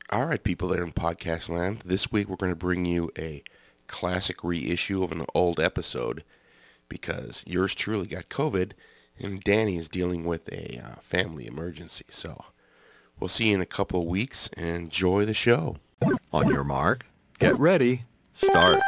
All right, people there in podcast land. This week we're going to bring you a classic reissue of an old episode because yours truly got COVID and Danny is dealing with a family emergency. So we'll see you in a couple of weeks. Enjoy the show. On your mark, get ready, start.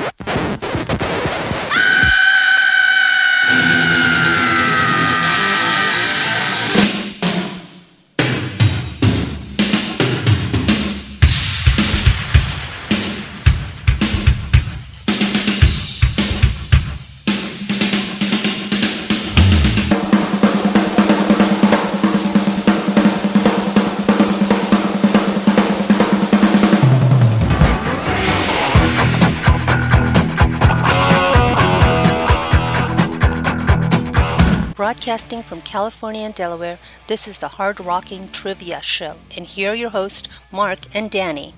Broadcasting from California and Delaware, this is the Hard Rocking Trivia Show, and here are your hosts, Mark and Danny.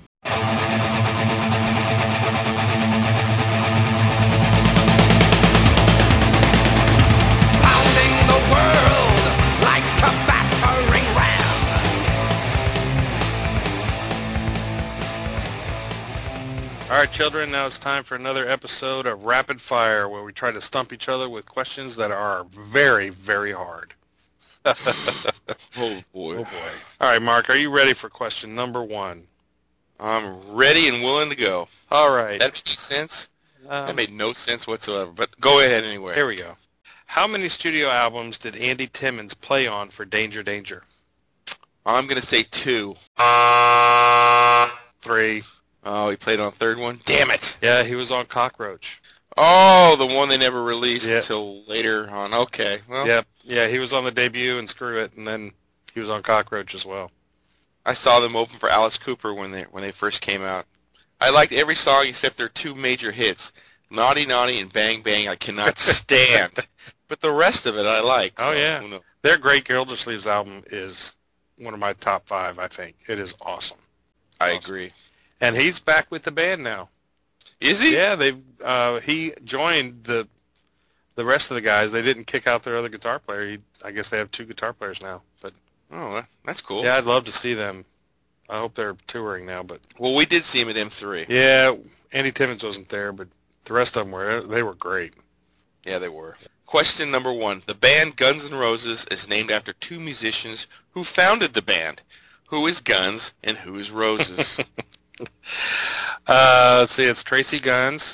Pounding the world like a battering ram. All right, children, now it's time for another episode of Rapid Fire, where we try to stump each other with questions that are very, very hard. Oh, boy. Oh, boy. All right, Mark, are you ready for question number one? I'm ready and willing to go. All right. That makes sense? That made no sense whatsoever, but go ahead anyway. Here we go. How many studio albums did Andy Timmons play on for Danger Danger? I'm going to say 2. 3. Oh, he played on third one? Damn it. Yeah, he was on Cockroach. Oh, the one they never released Yeah. until later on. Okay. Well, Yep. Yeah, he was on the debut and Screw It, and then he was on Cockroach as well. I saw them open for Alice Cooper when they first came out. I liked every song except their 2 major hits, Naughty Naughty and Bang Bang I cannot stand. But the rest of it I like. Oh, so, yeah. who knows? Their Great Gildersleeves album is one of my top 5, I think. It is awesome. I Awesome. agree. And he's back with the band now. Is he? Yeah, he joined the rest of the guys. They didn't kick out their other guitar player. I guess they have 2 guitar players now. But Oh, that's cool. yeah, I'd love to see them. I hope they're touring now. But Well, we did see him at M3. yeah, Andy Timmons wasn't there, but the rest of them were. They were great. Yeah, they were. Question number 1. The band Guns N' Roses is named after 2 musicians who founded the band. Who is Guns and who is Roses? Let's see, it's Tracy Guns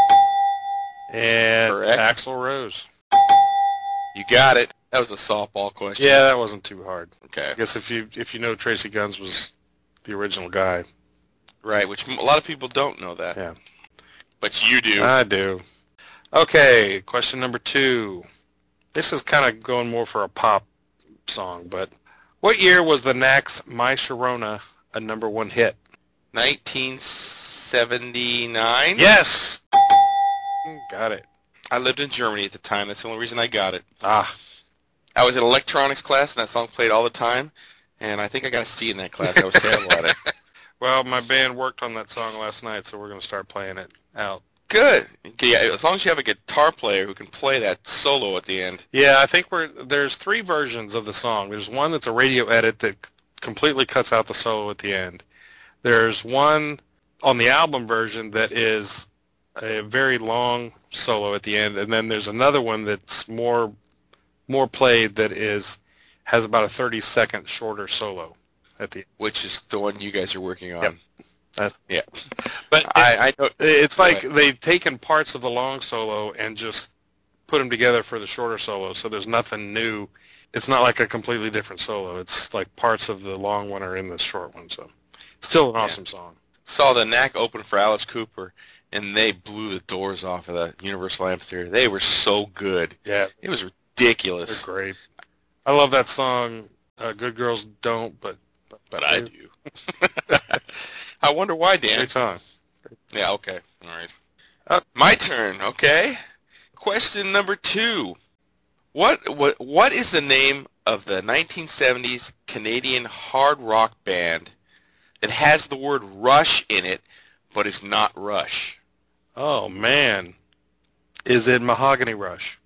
and Correct. Axl Rose. You got it. That was a softball question. Yeah, that wasn't too hard. Okay. I guess if you know Tracy Guns was the original guy. Right, which a lot of people don't know that. Yeah. But you do. I do. Okay, question number 2. This is kind of going more for a pop song, but what year was the Knack's My Sharona a number 1 hit? 1979? Yes! Got it. I lived in Germany at the time. That's the only reason I got it. Ah, I was in electronics class, and that song played all the time. And I think I got a C in that class. I was terrible at it. well, my band worked on that song last night, so we're going to start playing it out. Good. Okay, yeah, as long as you have a guitar player who can play that solo at the end. Yeah, I think there's 3 versions of the song. There's one that's a radio edit that completely cuts out the solo at the end. There's one on the album version that is a very long solo at the end, and then there's another one that's more played that has about a 30-second shorter solo at the end. Which is the one you guys are working on. Yep. Yeah. But I know. it's like Go ahead. they've taken parts of the long solo and just put them together for the shorter solo, so there's nothing new. It's not like a completely different solo. It's like parts of the long one are in the short one, so still an awesome song. Saw the Knack open for Alice Cooper, and they blew the doors off of the Universal Amphitheater. They were so good. Yeah, It was they're ridiculous. great. I love that song. Good Girls Don't, but But I do. I wonder why, Dan. great song. Yeah, okay. All right. My turn, okay? Question number 2. What is the name of the 1970s Canadian hard rock band that has the word Rush in it, but is not Rush? Oh, man. Is it Mahogany Rush?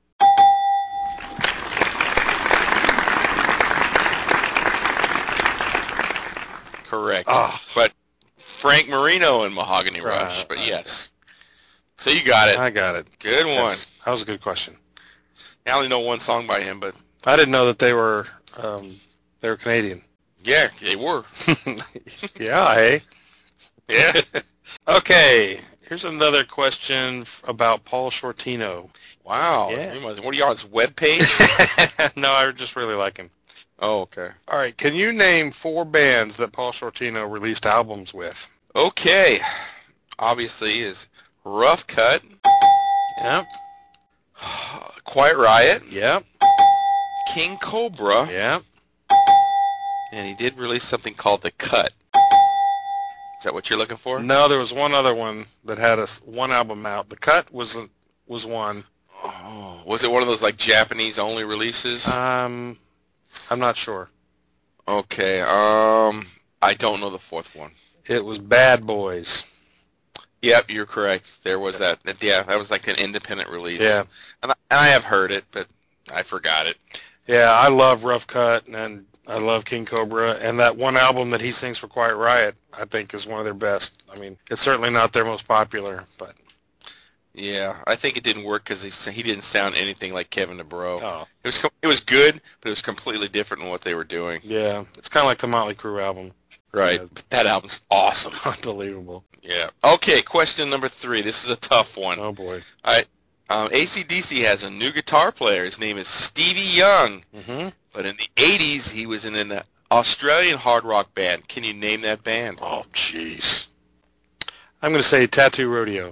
correct. Oh. But Frank Marino and Mahogany Rush. But yes. So you got it. I got it. Good one. Yes, that was a good question. I only know one song by him, but I didn't know that they were Canadian. yeah, they were. Yeah, hey. Yeah. Okay, here's another question about Paul Shortino. Wow. Yeah. What are you on his webpage? No, I just really like him. Oh, okay. All right, can you name 4 bands that Paul Shortino released albums with? Okay. Obviously is Rough Cut, Yep, Quiet Riot, yep, King Cobra, yep. and he did release something called The Cut. Is that what you're looking for? No, there was one other one that had one album out. The Cut was one. Oh, was it one of those like Japanese only releases? I'm not sure. Okay. I don't know the 4th one. It was Bad Boys. Yep, you're correct. There was that. Yeah, that was like an independent release. Yeah. And I have heard it, but I forgot it. Yeah, I love Rough Cut, and I love King Cobra, and that one album that he sings for Quiet Riot, I think, is one of their best. I mean, it's certainly not their most popular, but... Yeah, I think it didn't work because he didn't sound anything like Kevin DeBro. Oh. It was good, but it was completely different than what they were doing. Yeah, it's kind of like the Motley Crue album. Right. Yeah. That album's awesome. Unbelievable. Yeah. Okay, question number 3. This is a tough one. Oh, boy. All right. AC/DC has a new guitar player. His name is Stevie Young. Mm-hmm. But in the 80s, he was in an Australian hard rock band. Can you name that band? Oh, jeez. I'm going to say Tattoo Rodeo.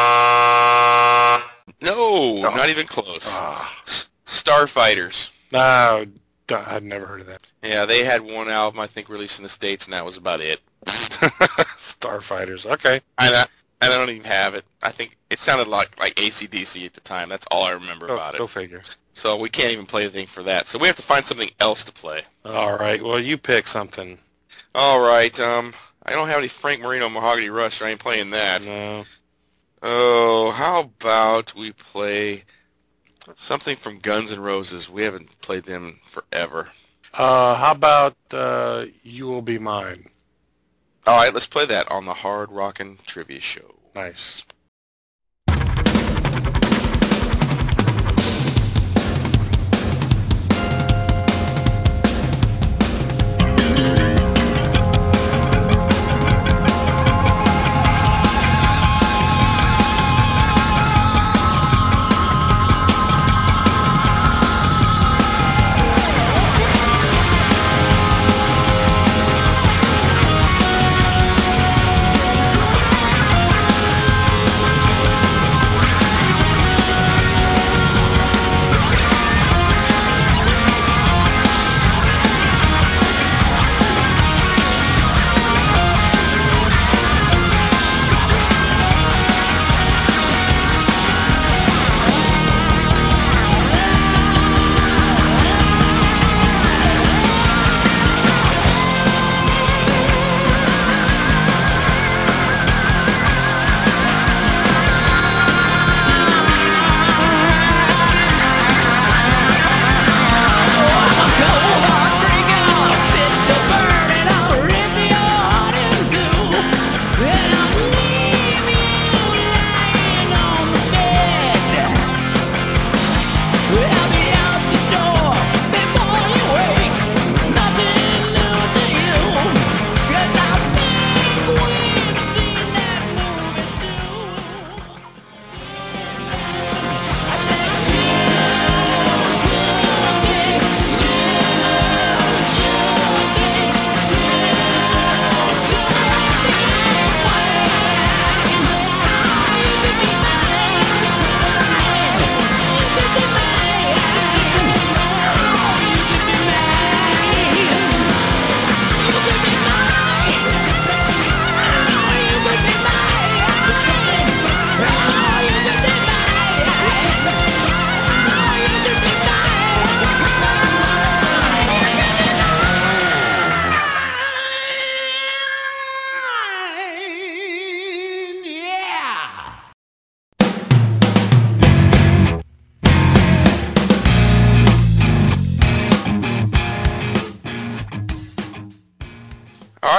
No, not even close. Ah. Starfighters. No, I've never heard of that. Yeah, they had one album, I think, released in the States, and that was about it. Starfighters. Okay. I don't even have it. I think it sounded like AC/DC at the time. That's all I remember about it. Go figure. So we can't even play anything for that. So we have to find something else to play. All right. Well, you pick something. All right. I don't have any Frank Marino Mahogany Rush. So I ain't playing that. No. Oh, how about we play something from Guns N' Roses? We haven't played them forever. How about You Will Be Mine? All right, let's play that on the Hard Rockin' Trivia Show. Nice.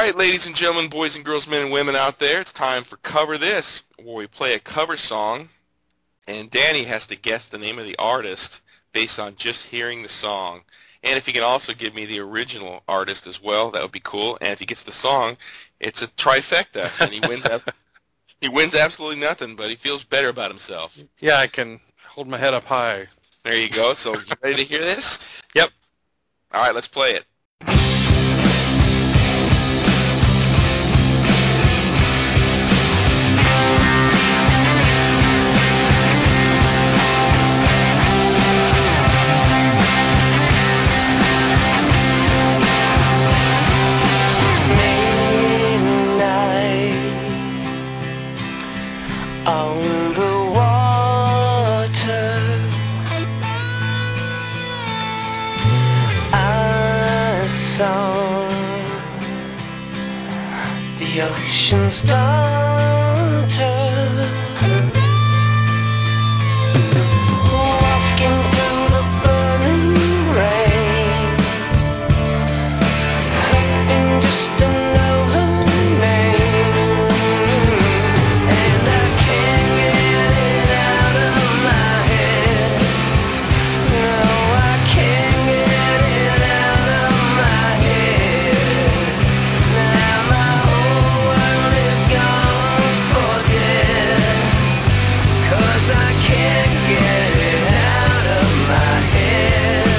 right, ladies and gentlemen, boys and girls, men and women out there, it's time for Cover This, where we play a cover song, and Danny has to guess the name of the artist based on just hearing the song. And if he can also give me the original artist as well, that would be cool. And if he gets the song, it's a trifecta, and he wins. He wins absolutely nothing, but he feels better about himself. Yeah, I can hold my head up high. There you go. So you ready to hear this? Yep. All right, let's play it. On the water, I saw the ocean's daughter walking through the burning rain, hoping just to know her name. And I can't get it out of my head. No, I can't get it out of my head. Now my whole world is gone for dead, 'cause I can't get it out of my head.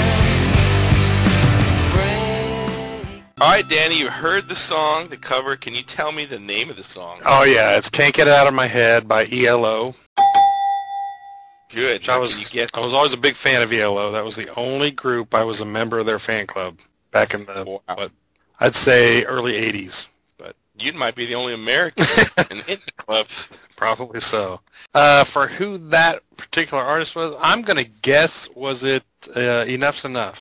All right, Danny, you heard the song, the cover. Can you tell me the name of the song? Oh, yeah, it's Can't Get It Out of My Head by ELO. Good. Which I Now, was can you guess? always a big fan of ELO. That was the only group I was a member of their fan club back in the, Wow. I'd say early 80s. But you might be the only American in the club. Probably so. For who that particular artist was, I'm going to guess, was it Enough's Enough?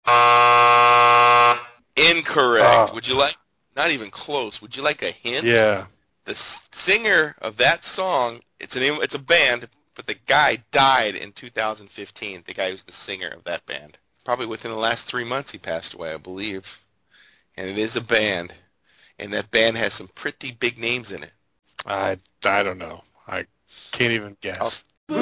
Incorrect. Oh. Would you like, not even close, would you like a hint? Yeah. The singer of that song, it's a band, but the guy died in 2015, the guy who's the singer of that band. Probably within the last 3 months he passed away, I believe. And it is a band, and that band has some pretty big names in it. I don't know. I can't even guess.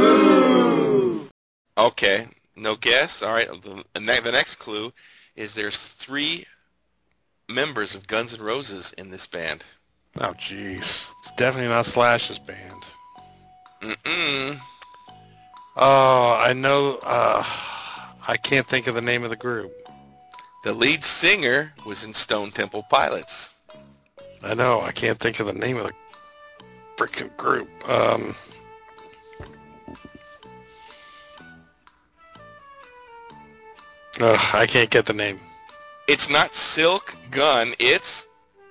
Okay, no guess. All right, the next clue is there's 3 members of Guns N' Roses in this band. Oh, jeez. It's definitely not Slash's band. Mm-mm. Oh, I know. I can't think of the name of the group. The lead singer was in Stone Temple Pilots. I know. I can't think of the name of the freaking group. I can't get the name. It's not Silk Gun, it's...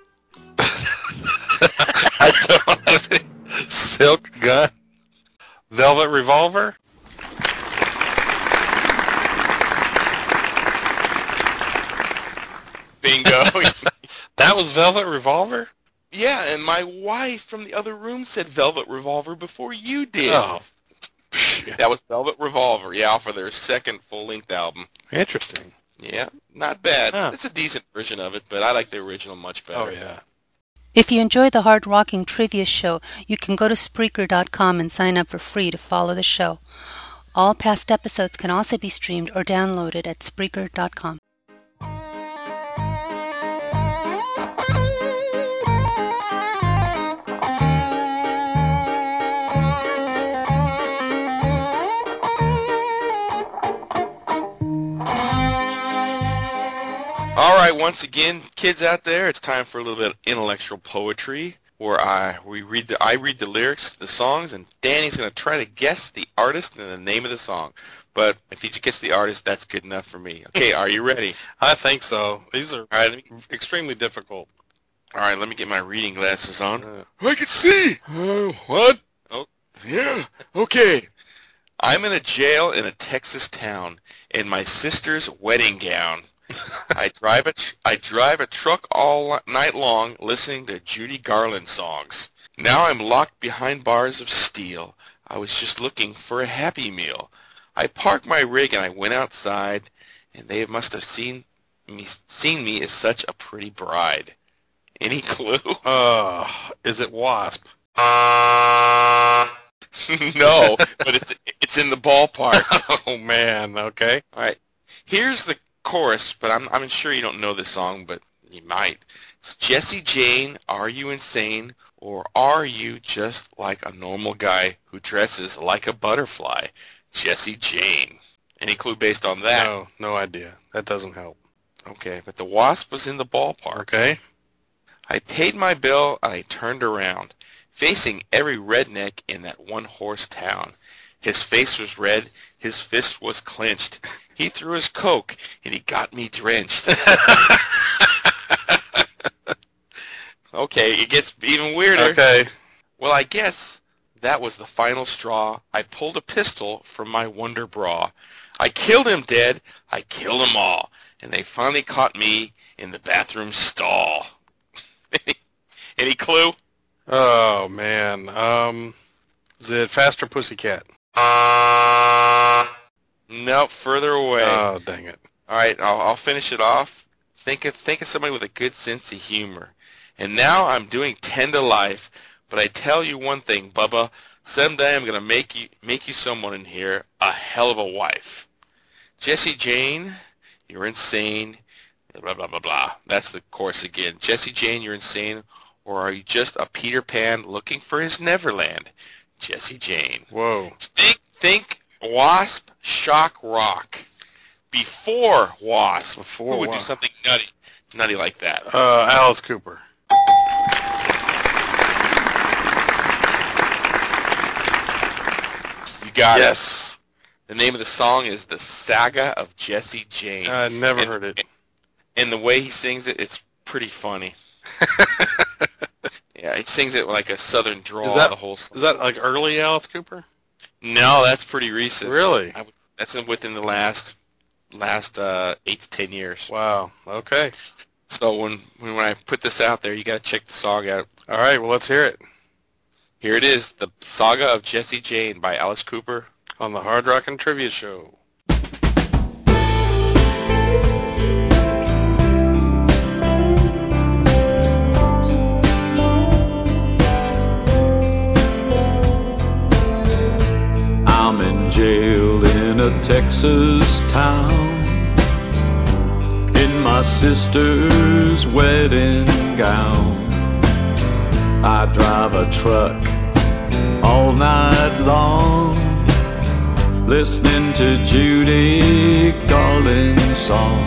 I don't have any. Silk Gun? Velvet Revolver? Bingo. That was Velvet Revolver? Yeah, and my wife from the other room said Velvet Revolver before you did. Oh. That was Velvet Revolver, yeah, for their second full-length album. Interesting. Yeah, not bad. Huh. It's a decent version of it, but I like the original much better. Oh, yeah. If you enjoy the Hard Rocking Trivia Show, you can go to Spreaker.com and sign up for free to follow the show. All past episodes can also be streamed or downloaded at Spreaker.com. All right, once again, kids out there, it's time for a little bit of intellectual poetry, where I read the lyrics to the songs, and Danny's going to try to guess the artist and the name of the song. But if he gets the artist, that's good enough for me. Okay, are you ready? I think so. These are All right, extremely difficult. all right, let me get my reading glasses on. I can see. What? Oh, yeah. Okay. I'm in a jail in a Texas town in my sister's wedding gown. I drive a truck all night long listening to Judy Garland songs. Now I'm locked behind bars of steel. I was just looking for a Happy Meal. I parked my rig and I went outside, and they must have seen me as such a pretty bride. Any clue? Is it Wasp? No, but it's in the ballpark. Oh, man. Okay. All right. Here's the chorus, but I'm sure you don't know this song, but you might. It's Jesse Jane, are you insane? Or are you just like a normal guy who dresses like a butterfly? Jesse Jane. Any clue based on that? No idea. That doesn't help. Okay, but the Wasp was in the ballpark. Okay. I paid my bill and I turned around, facing every redneck in that one-horse town. His face was red, his fist was clenched. He threw his Coke and he got me drenched. Okay, it gets even weirder. Okay. Well, I guess that was the final straw. I pulled a pistol from my Wonder Bra. I killed him dead. I killed them all. And they finally caught me in the bathroom stall. Any clue? Oh, man. Is it Faster Pussycat? No, further away. Oh, dang it. All right, I'll finish it off. Think of somebody with a good sense of humor. And now I'm doing 10 to life, but I tell you one thing, Bubba. Someday I'm gonna make you someone in here a hell of a wife. Jesse Jane, you're insane. Blah blah blah blah. That's the chorus again. Jesse Jane, you're insane, or are you just a Peter Pan looking for his Neverland? Jesse Jane. Whoa. Think Wasp, shock, rock. Before Wasp, who would do something nutty like that? Alice Cooper. You got Yes. it. The name of the song is The Saga of Jesse Jane. I never heard it. And the way he sings it, it's pretty funny. Yeah, he sings it like a southern drawl the whole song. Is that like early Alice Cooper? No, that's pretty recent. Really? That's within the last 8 to 10 years. Wow. Okay. So when I put this out there, you got to check the song out. All right. Well, let's hear it. Here it is, The Saga of Jesse Jane by Alice Cooper On the Hard Rockin' Trivia Show. I'm in jail in a Texas town, in my sister's wedding gown. I drive a truck all night long, listening to Judy Garland's song.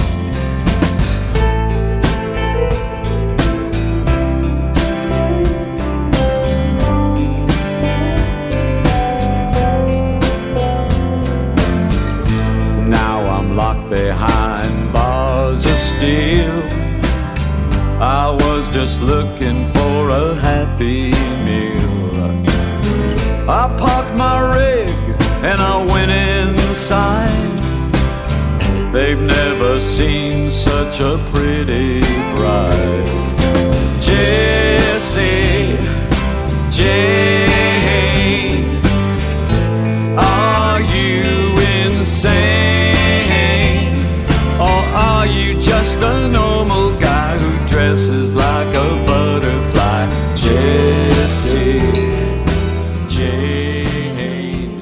Locked behind bars of steel, I was just looking for a happy meal. I parked my rig and I went inside. They've never seen such a pretty bride. Jesse Jane, are you insane? Are you just a normal guy who dresses like a butterfly? Jesse Jane.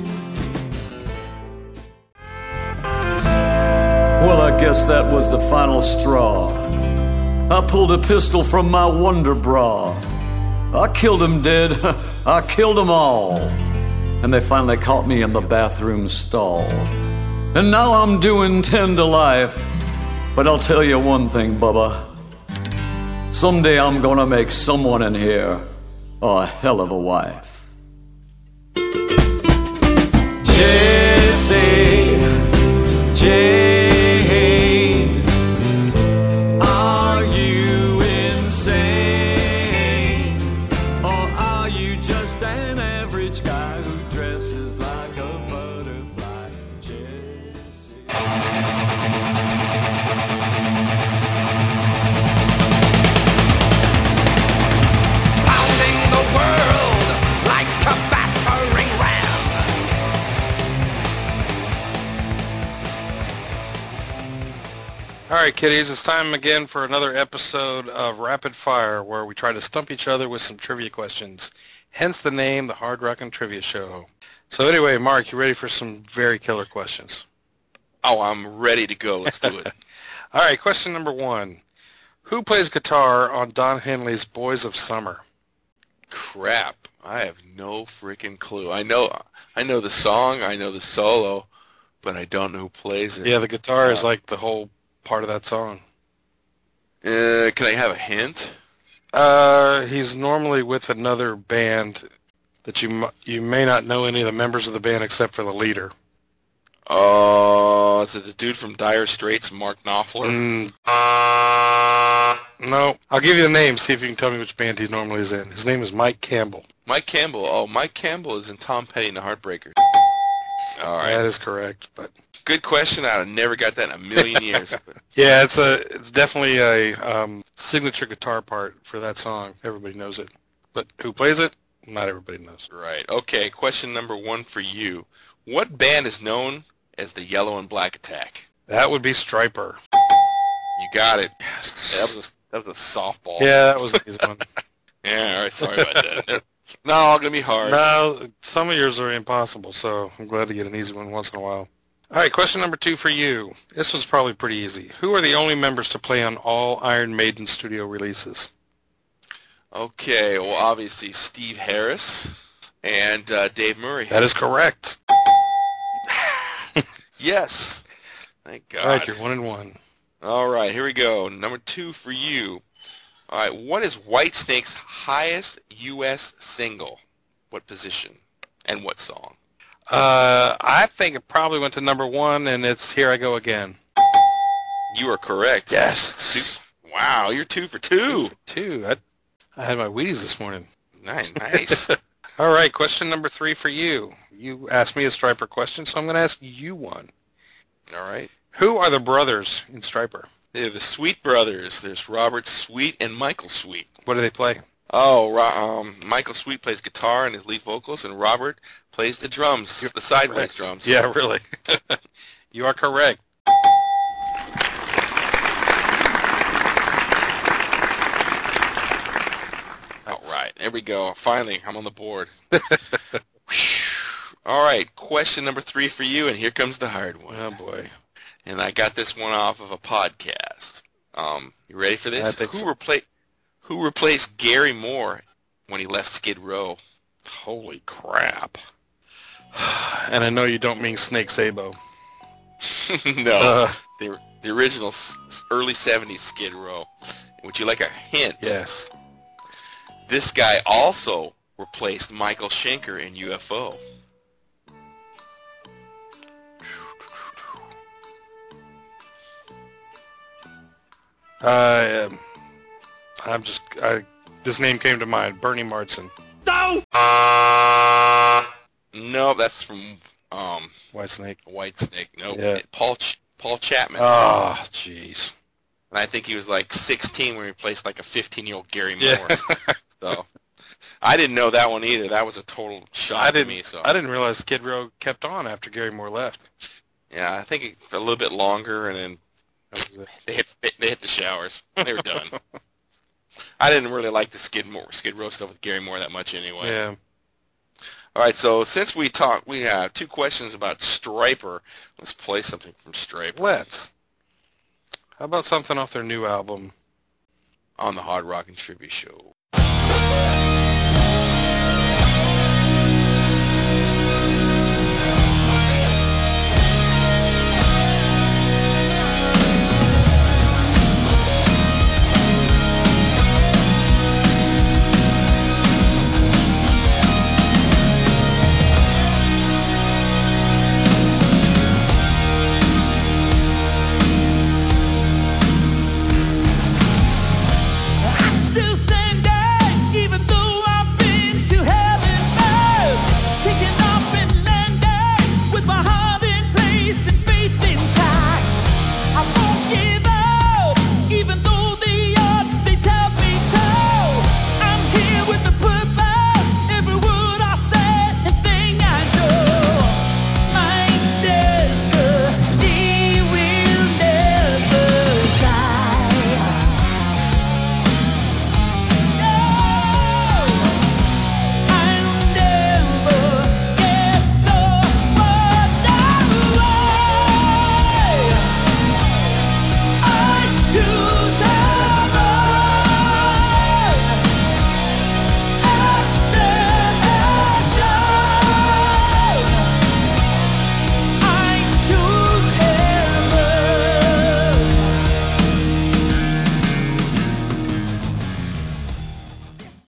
Well, I guess that was the final straw. I pulled a pistol from my Wonder Bra. I killed him dead. I killed them all. And they finally caught me in the bathroom stall. And now I'm doing 10 to life. But I'll tell you one thing, Bubba. Someday I'm gonna make someone in here a hell of a wife. Jesse Jane, are you insane? Or are you just an average guy who dresses like a butterfly? Jesse. Pounding the world like a battering ram. All right, kiddies, it's time again for another episode of Rapid Fire, where we try to stump each other with some trivia questions. Hence the name, the Hard Rockin' Trivia Show. So anyway, Mark, you ready for some very killer questions? Oh, I'm ready to go. Let's do it. All right, question number 1. Who plays guitar on Don Henley's Boys of Summer? Crap. I have no freaking clue. I know the song, I know the solo, but I don't know who plays it. Yeah, the guitar is like the whole part of that song. Can I have a hint? He's normally with another band that you may not know any of the members of the band except for the leader. Oh, is it the dude from Dire Straits, Mark Knopfler? No. I'll give you the name, see if you can tell me which band he normally is in. His name is Mike Campbell. Mike Campbell. Oh, Mike Campbell is in Tom Petty and the Heartbreakers. All right. That is correct, but Good question. I'd have never got that in a million years. yeah, it's definitely a signature guitar part for that song. Everybody knows it. But who plays it? Not everybody knows. Right. Okay, question number 1 for you. What band is known as the Yellow and Black Attack? That would be Stryper. You got it. Yes. That was a softball. Yeah, that was an easy one. Yeah, all right, sorry about that. No, all going to be hard. No, some of yours are impossible, so I'm glad to get an easy one once in a while. All right, question number 2 for you. This one's probably pretty easy. Who are the only members to play on all Iron Maiden studio releases? Okay, well, obviously Steve Harris and Dave Murray. That is correct. Yes. Thank God. All right, you're 1-1. All right, here we go. Number 2 for you. All right, what is Whitesnake's highest U.S. single? What position and what song? I think it probably went to number 1, and it's Here I Go Again. You are correct. Yes. Wow, you're 2 for 2. 2. I had my Wheaties this morning. Nice. All right, question number 3 for you. You asked me a Stryper question, so I'm going to ask you one. All right. Who are the brothers in Stryper? They're the Sweet Brothers. There's Robert Sweet and Michael Sweet. What do they play? Oh, Michael Sweet plays guitar and his lead vocals, and Robert plays the drums, the sideways drums. Yeah, really. You are correct. All right, there we go. Finally, I'm on the board. All right, question number 3 for you, and here comes the hard one. Oh, boy. And I got this one off of a podcast. You ready for this? I think so. Who replaced Gary Moore when he left Skid Row? Holy crap. And I know you don't mean Snake Sabo. No, the original early 70s Skid Row. Would you like a hint? Yes. This guy also replaced Michael Schenker in UFO. This name came to mind, Bernie Martin. No, that's from Whitesnake. Whitesnake. No, Yeah. Paul Chapman. Oh, jeez. And I think he was like 16 when he replaced like a 15-year-old Gary Moore. So I didn't know that one either. That was a total shock to me. So I didn't realize Skid Row kept on after Gary Moore left. yeah, I think it, a little bit longer, and then That was it. they hit the showers. They were done. I didn't really like the Skid Row stuff with Gary Moore that much anyway. Yeah. All right, so since we have 2 questions about Stryper. Let's play something from Stryper. Let's. How about something off their new album? On the Hard Rockin' Trivia Show.